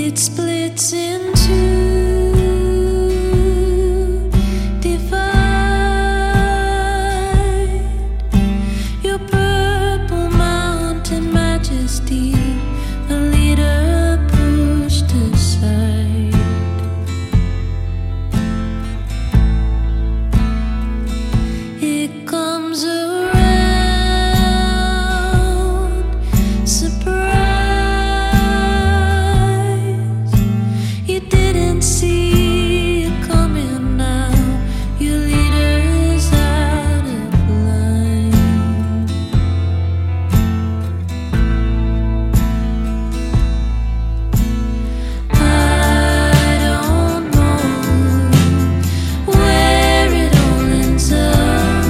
It splits in two, divide your purple mountain majesty, a leader pushed aside. It comes around, surprise. You didn't see it coming now. Your leader's out of line. I don't know where it all ends up.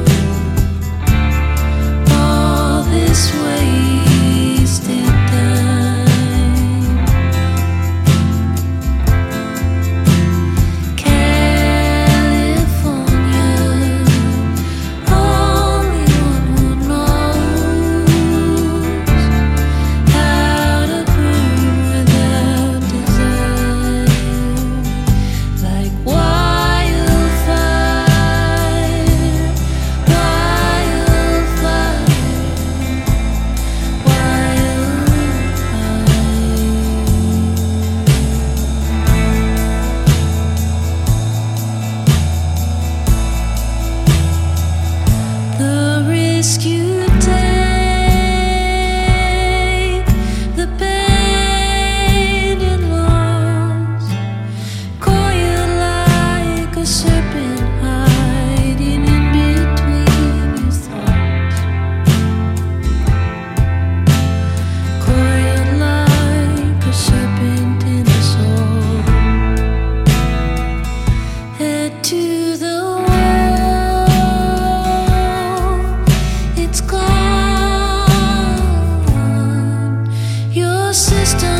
All this wasted time. You take the pain and loss, coil like a serpent hiding in between your thoughts, coiled like a serpent in a soul. Head to the it's gone. Your system